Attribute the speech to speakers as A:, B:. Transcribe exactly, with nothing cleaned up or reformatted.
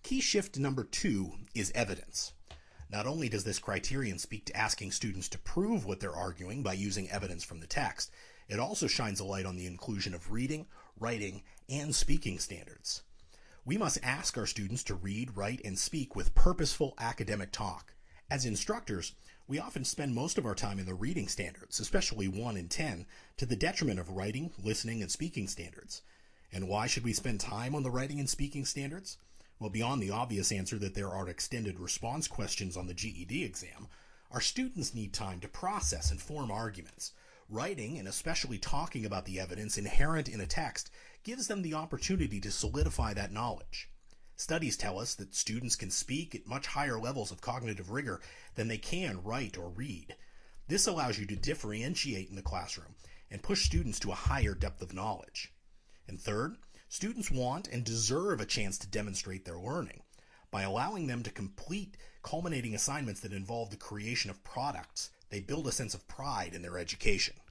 A: Key shift number two is evidence. Not only does this criterion speak to asking students to prove what they're arguing by using evidence from the text, it also shines a light on the inclusion of reading, writing, and speaking standards. We must ask our students to read, write, and speak with purposeful academic talk. As instructors, we often spend most of our time in the reading standards, especially one and ten, to the detriment of writing, listening, and speaking standards. And why should we spend time on the writing and speaking standards? Well, beyond the obvious answer that there are extended response questions on the G E D exam, our students need time to process and form arguments. Writing, and especially talking about the evidence inherent in a text, gives them the opportunity to solidify that knowledge. Studies tell us that students can speak at much higher levels of cognitive rigor than they can write or read. This allows you to differentiate in the classroom and push students to a higher depth of knowledge. And third, students want and deserve a chance to demonstrate their learning. By allowing them to complete culminating assignments that involve the creation of products, they build a sense of pride in their education.